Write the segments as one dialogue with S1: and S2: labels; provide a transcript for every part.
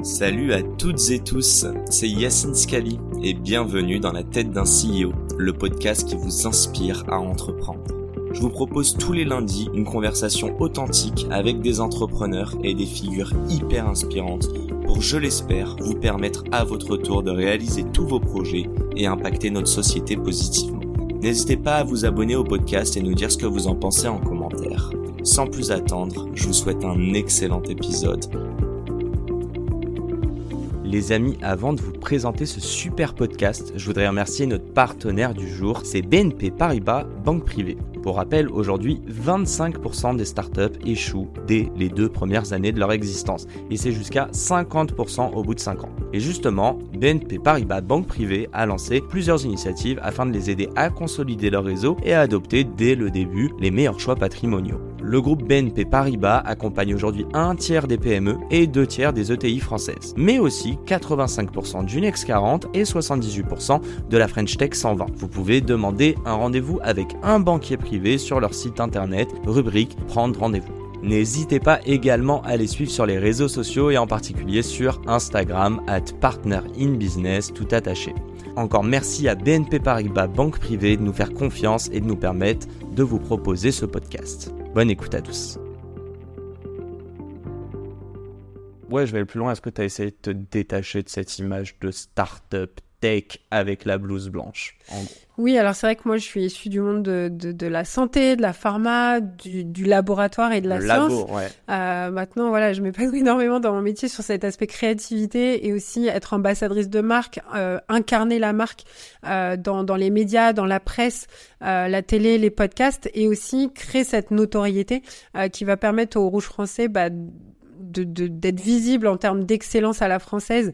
S1: Salut à toutes et tous, c'est Yacine Scali et bienvenue dans La tête d'un CEO, le podcast qui vous inspire à entreprendre. Je vous propose tous les lundis une conversation authentique avec des entrepreneurs et des figures hyper inspirantes pour, je l'espère, vous permettre à votre tour de réaliser tous vos projets et impacter notre société positivement. N'hésitez pas à vous abonner au podcast et nous dire ce que vous en pensez en commentaire. Sans plus attendre, je vous souhaite un excellent épisode. Les amis, avant de vous présenter ce super podcast, je voudrais remercier notre partenaire du jour, c'est BNP Paribas Banque Privée. Pour rappel, aujourd'hui, 25% des startups échouent dès les 2 premières années de leur existence, et c'est jusqu'à 50% au bout de 5 ans. Et justement, BNP Paribas Banque Privée a lancé plusieurs initiatives afin de les aider à consolider leur réseau et à adopter dès le début les meilleurs choix patrimoniaux. Le groupe BNP Paribas accompagne aujourd'hui 1/3 des PME et 2/3 des ETI françaises, mais aussi 85% du Next 40 et 78% de la French Tech 120. Vous pouvez demander un rendez-vous avec un banquier privé sur leur site internet, rubrique Prendre rendez-vous. N'hésitez pas également à les suivre sur les réseaux sociaux et en particulier sur Instagram @partnerinbusiness tout attaché. Encore merci à BNP Paribas Banque Privée de nous faire confiance et de nous permettre de vous proposer ce podcast. Bonne écoute à tous. Ouais, je vais aller plus loin. Est-ce que tu as essayé de te détacher de cette image de start-up tech avec la blouse blanche, en gros?
S2: Oui, alors c'est vrai que moi je suis issue du monde de la santé, de la pharma, du laboratoire et de la science.
S1: Labo, ouais.
S2: Maintenant, voilà, je m'épanouis énormément dans mon métier sur cet aspect créativité et aussi être ambassadrice de marque, incarner la marque dans les médias, dans la presse, la télé, les podcasts et aussi créer cette notoriété qui va permettre au Rouge français d'être visible en termes d'excellence à la française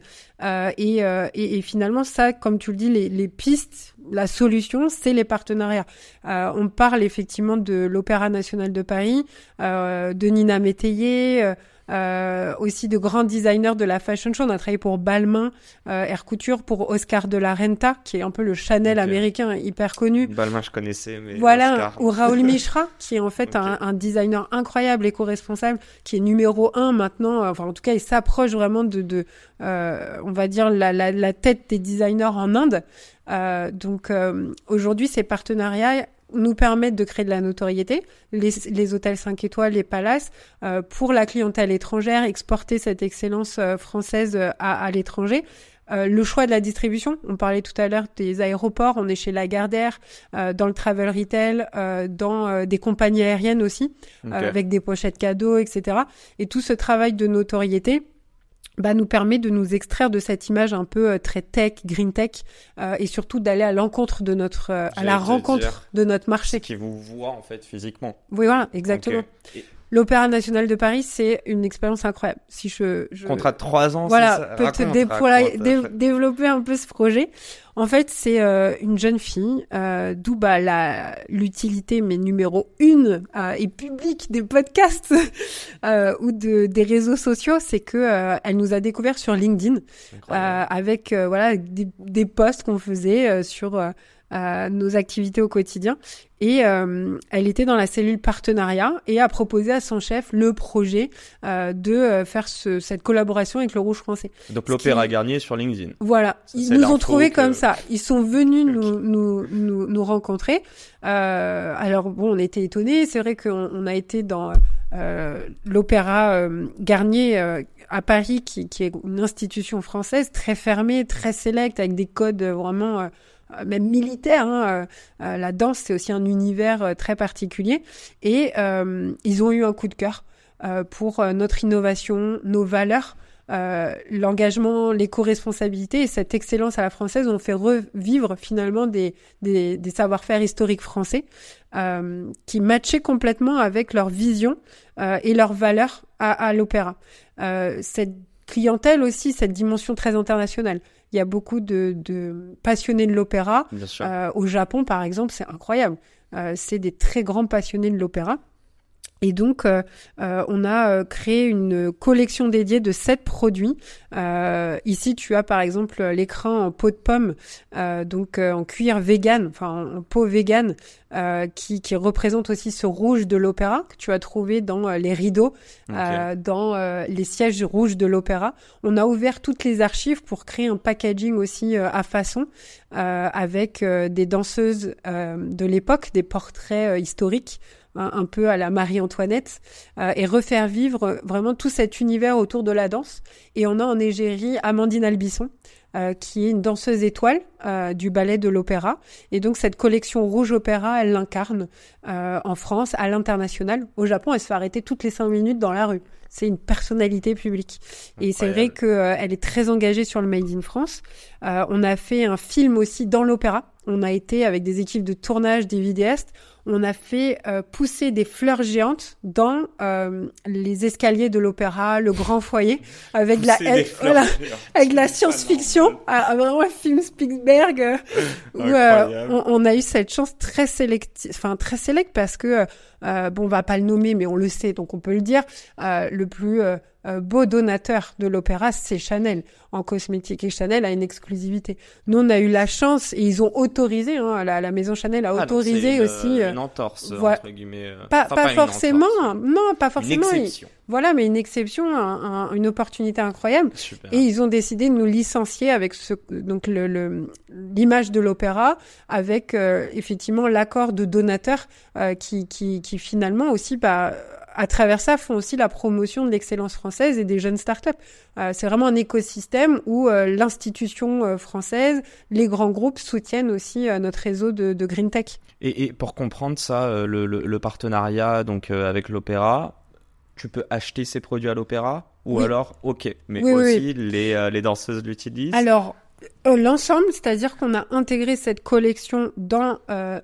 S2: et finalement ça, comme tu le dis, les pistes, la solution, c'est les partenariats. On parle effectivement de l'Opéra national de Paris, de Nina Métayer, aussi de grands designers de la fashion show. On a travaillé pour Balmain, Air Couture, pour Oscar de la Renta, qui est un peu le Chanel américain hyper connu.
S1: Balmain, je connaissais, mais
S2: voilà,
S1: Oscar.
S2: ou Raoul Mishra, qui est en fait un designer incroyable, éco-responsable, qui est numéro 1 maintenant. Enfin, en tout cas, il s'approche vraiment de on va dire la tête des designers en Inde. Donc aujourd'hui, ces partenariats nous permettent de créer de la notoriété, les hôtels 5 étoiles, les palaces, pour la clientèle étrangère, exporter cette excellence française à l'étranger. Le choix de la distribution, on parlait tout à l'heure des aéroports, on est chez Lagardère, dans le travel retail, dans des compagnies aériennes aussi, avec des pochettes cadeaux, etc. Et tout ce travail de notoriété nous permet de nous extraire de cette image un peu très tech, green tech, et surtout d'aller à l'encontre de notre, à la rencontre de notre marché.
S1: Qui vous voit en fait physiquement.
S2: Oui, voilà, exactement.
S1: Okay.
S2: L'Opéra national de Paris, c'est une expérience incroyable. Si je
S1: contrat de 3 ans,
S2: voilà, c'est ça. Peut-être développer un peu ce projet. En fait, c'est une jeune fille, d'où l'utilité, mais numéro 1 et publique des podcasts ou des réseaux sociaux, c'est que elle nous a découvert sur LinkedIn avec des posts qu'on faisait sur nos activités au quotidien. Et elle était dans la cellule partenariat et a proposé à son chef le projet de faire cette collaboration avec le Rouge français.
S1: Donc l'Opéra Garnier sur LinkedIn.
S2: Voilà, ils nous ont trouvés comme ça. Ils sont venus nous rencontrer. Alors bon, on était étonnés. C'est vrai qu'on a été dans l'Opéra Garnier à Paris, qui est une institution française très fermée, très sélecte, avec des codes vraiment même militaire, la danse c'est aussi un univers très particulier et ils ont eu un coup de cœur pour notre innovation, nos valeurs, l'engagement, l'éco-responsabilité et cette excellence à la française. On fait revivre finalement des savoir-faire historiques français qui matchaient complètement avec leur vision et leurs valeurs à l'opéra. Cette clientèle aussi, cette dimension très internationale. Il y a beaucoup de passionnés de l'opéra. Au Japon, par exemple, c'est incroyable. C'est des très grands passionnés de l'opéra. Et donc, on a créé une collection dédiée de 7 produits. Ici, tu as par exemple l'écran en peau de pomme, donc en cuir vegan, enfin en peau vegan, qui représente aussi ce rouge de l'opéra que tu as trouvé dans les rideaux, dans les sièges rouges de l'opéra. On a ouvert toutes les archives pour créer un packaging aussi à façon, avec des danseuses de l'époque, des portraits historiques, un peu à la Marie-Antoinette, et refaire vivre vraiment tout cet univers autour de la danse. Et on a en égérie Amandine Albisson, qui est une danseuse étoile du ballet de l'opéra. Et donc cette collection Rouge Opéra, elle l'incarne en France, à l'international. Au Japon, elle se fait arrêter toutes les 5 minutes dans la rue. C'est une personnalité publique. Et incroyable. C'est vrai qu'elle est très engagée sur le Made in France. On a fait un film aussi dans l'opéra. On a été avec des équipes de tournage, des vidéastes. On a fait pousser des fleurs géantes dans les escaliers de l'opéra, le grand foyer, avec avec la science-fiction, vraiment un film Spielberg, où on a eu cette chance très sélecte parce que on va pas le nommer, mais on le sait, donc on peut le dire. Le plus beau donateur de l'opéra, c'est Chanel en cosmétique, et Chanel a une exclusivité. Nous, on a eu la chance, et ils ont autorisé, la maison Chanel a autorisé aussi
S1: une entorse entre guillemets.
S2: Pas forcément, non, pas forcément.
S1: Une exception.
S2: Voilà, mais une exception, une opportunité incroyable.
S1: Super.
S2: Et ils ont décidé de nous licencier avec donc l'image de l'opéra, avec effectivement l'accord de donateurs qui finalement aussi à travers ça, font aussi la promotion de l'excellence française et des jeunes startups. C'est vraiment un écosystème où l'institution française, les grands groupes soutiennent aussi notre réseau de Green Tech.
S1: Et pour comprendre ça, le partenariat donc avec l'opéra, tu peux acheter ces produits à l'opéra ou alors, mais aussi les danseuses l'utilisent.
S2: Alors, l'ensemble, c'est-à-dire qu'on a intégré cette collection dans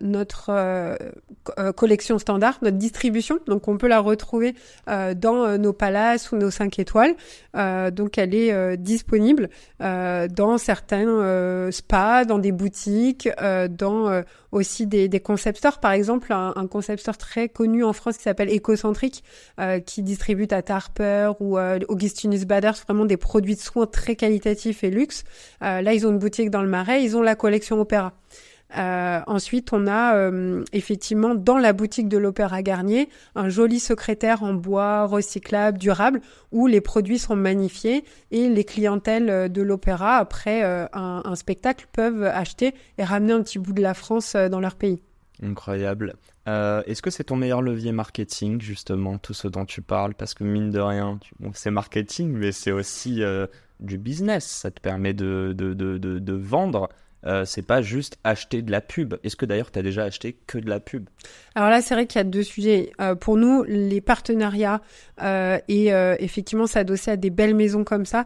S2: notre collection standard, notre distribution. Donc, on peut la retrouver dans nos palaces ou nos 5 étoiles. Donc, elle est disponible dans certains spas, dans des boutiques, dans aussi des concept stores. Par exemple, un concept store très connu en France qui s'appelle Écocentrique, qui distribue Tata Harper ou Augustinus Bader, vraiment des produits de soins très qualitatifs et luxe. Là, ils ont une boutique dans le Marais, ils ont la collection Opéra. Ensuite, on a effectivement dans la boutique de l'Opéra Garnier un joli secrétaire en bois recyclable, durable, où les produits sont magnifiés et les clientèles de l'opéra, après un spectacle, peuvent acheter et ramener un petit bout de la France dans leur pays.
S1: Incroyable. Est-ce que c'est ton meilleur levier marketing, justement, tout ce dont tu parles? Parce que mine de rien, c'est marketing, mais c'est aussi du business. Ça te permet de vendre. C'est pas juste acheter de la pub. Est-ce que d'ailleurs tu as déjà acheté que de la pub?
S2: Alors là, c'est vrai qu'il y a 2 sujets. Pour nous, les partenariats et effectivement s'adosser à des belles maisons comme ça,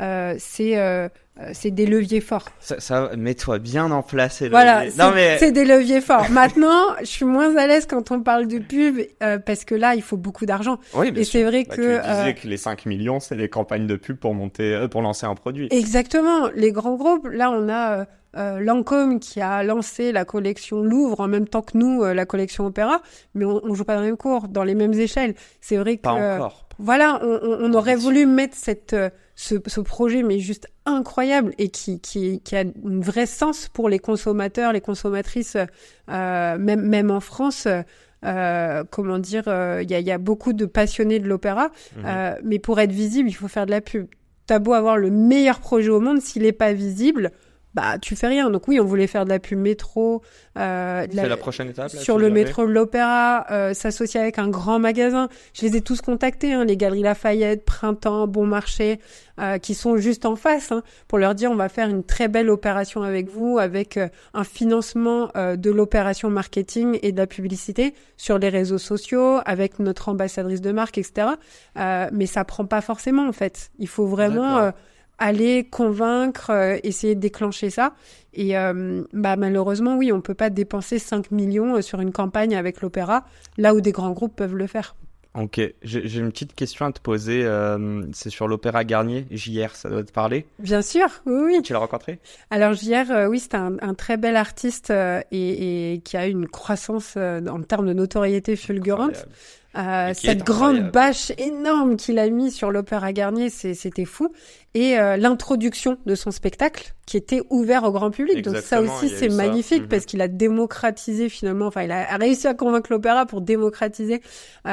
S2: c'est des leviers forts.
S1: Ça mets-toi bien en place.
S2: Voilà, c'est des leviers forts. Maintenant, je suis moins à l'aise quand on parle de pub parce que là, il faut beaucoup d'argent.
S1: Oui, bien
S2: et
S1: sûr.
S2: C'est vrai que
S1: tu disais que les 5 millions, c'est les campagnes de pub pour lancer un produit.
S2: Exactement. Les grands groupes, là, on a Lancôme qui a lancé la collection Louvre en même temps que nous, la collection Opéra, mais on joue pas dans les mêmes cours, dans les mêmes échelles. C'est vrai que
S1: pas encore.
S2: Voilà, on aurait voulu mettre ce projet, mais juste incroyable et qui a un vrai sens pour les consommateurs, les consommatrices, même en France. Comment dire, il y a beaucoup de passionnés de l'opéra, mais pour être visible, il faut faire de la pub. T'as beau avoir le meilleur projet au monde, s'il est pas visible, bah tu fais rien. Donc oui, on voulait faire de la pub métro,
S1: c'est la prochaine étape là,
S2: sur le métro de l'Opéra, s'associer avec un grand magasin. Je les ai tous contactés, les Galeries Lafayette, Printemps, Bon Marché, qui sont juste en face, pour leur dire on va faire une très belle opération avec vous, avec un financement de l'opération marketing et de la publicité sur les réseaux sociaux, avec notre ambassadrice de marque, etc. Mais ça prend pas forcément en fait. Il faut vraiment aller convaincre, essayer de déclencher ça. Et malheureusement, oui, on peut pas dépenser 5 millions sur une campagne avec l'opéra, là où des grands groupes peuvent le faire.
S1: Ok, j'ai une petite question à te poser. C'est sur l'Opéra Garnier. JR, ça doit te parler?
S2: Bien sûr, oui.
S1: Tu l'as rencontré? Alors
S2: JR, oui, c'est un très bel artiste et qui a une croissance en termes de notoriété fulgurante. cette grande bâche énorme qu'il a mis sur l'Opéra Garnier, c'était fou. Et l'introduction de son spectacle qui était ouvert au grand public.
S1: Exactement,
S2: donc ça aussi c'est magnifique parce qu'il a démocratisé finalement, enfin il a réussi à convaincre l'opéra pour démocratiser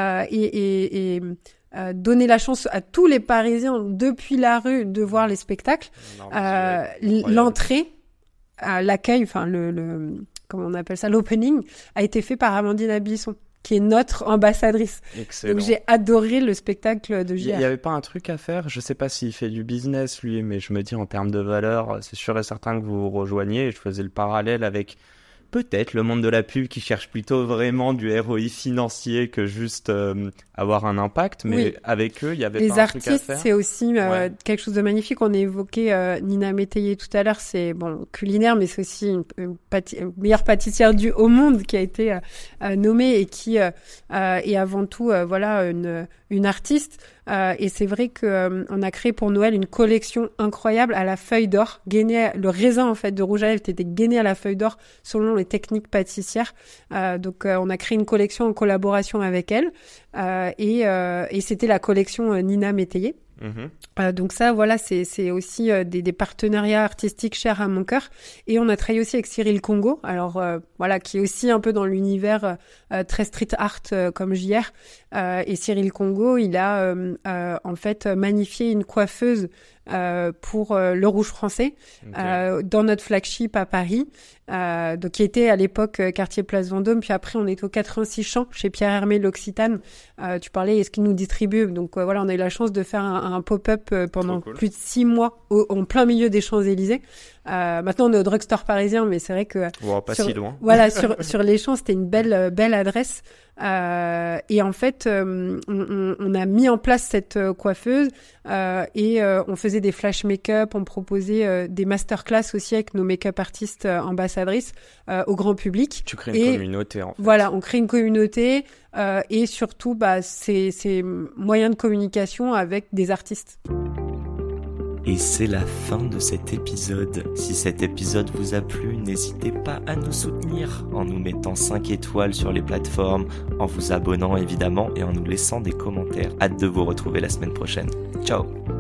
S2: et donner la chance à tous les Parisiens depuis la rue de voir les spectacles. L'entrée, l'accueil, enfin le comment on appelle ça, l'opening a été fait par Amandine Ablisson, qui est notre ambassadrice.
S1: Excellent.
S2: Donc j'ai adoré le spectacle de JR.
S1: Il n'y avait pas un truc à faire? Je sais pas s'il fait du business lui, mais je me dis en termes de valeur, c'est sûr et certain que vous vous rejoignez. Je faisais le parallèle avec peut-être le monde de la pub qui cherche plutôt vraiment du ROI financier que juste avoir un impact, mais avec eux, il y avait pas un truc à faire. Les artistes,
S2: c'est aussi quelque chose de magnifique. On a évoqué Nina Métayer tout à l'heure, c'est culinaire, mais c'est aussi une meilleure pâtissière au monde qui a été nommée et qui est avant tout une artiste. Et c'est vrai que on a créé pour Noël une collection incroyable à la feuille d'or, gainée, le raisin en fait de rouge à lèvres était gainé à la feuille d'or selon les techniques pâtissières. Donc on a créé une collection en collaboration avec elle et c'était la collection Nina Métayer. Donc ça, voilà, c'est aussi des partenariats artistiques chers à mon cœur. Et on a travaillé aussi avec Cyril Congo, alors voilà, qui est aussi un peu dans l'univers très street art comme JR. Et Cyril Congo, il a en fait magnifié une coiffeuse pour le Rouge Français dans notre flagship à Paris, donc qui était à l'époque quartier Place Vendôme, puis après on est au 86 Champs chez Pierre Hermé l'Occitane. Tu parlais, est-ce qu'il nous distribue? Donc voilà, on a eu la chance de faire un pop-up pendant plus de 6 mois en plein milieu des Champs-Élysées. Maintenant on est au drugstore parisien, mais c'est vrai que
S1: si loin.
S2: Voilà, sur les Champs, c'était une belle adresse. Et en fait, on a mis en place cette coiffeuse et on faisait des flash make-up, on proposait des masterclass aussi avec nos make-up artistes ambassadrices au grand public.
S1: Tu crées une communauté en fait.
S2: Voilà, on crée une communauté et surtout c'est moyens de communication avec des artistes.
S1: Et c'est la fin de cet épisode. Si cet épisode vous a plu, n'hésitez pas à nous soutenir en nous mettant 5 étoiles sur les plateformes, en vous abonnant évidemment et en nous laissant des commentaires. Hâte de vous retrouver la semaine prochaine. Ciao!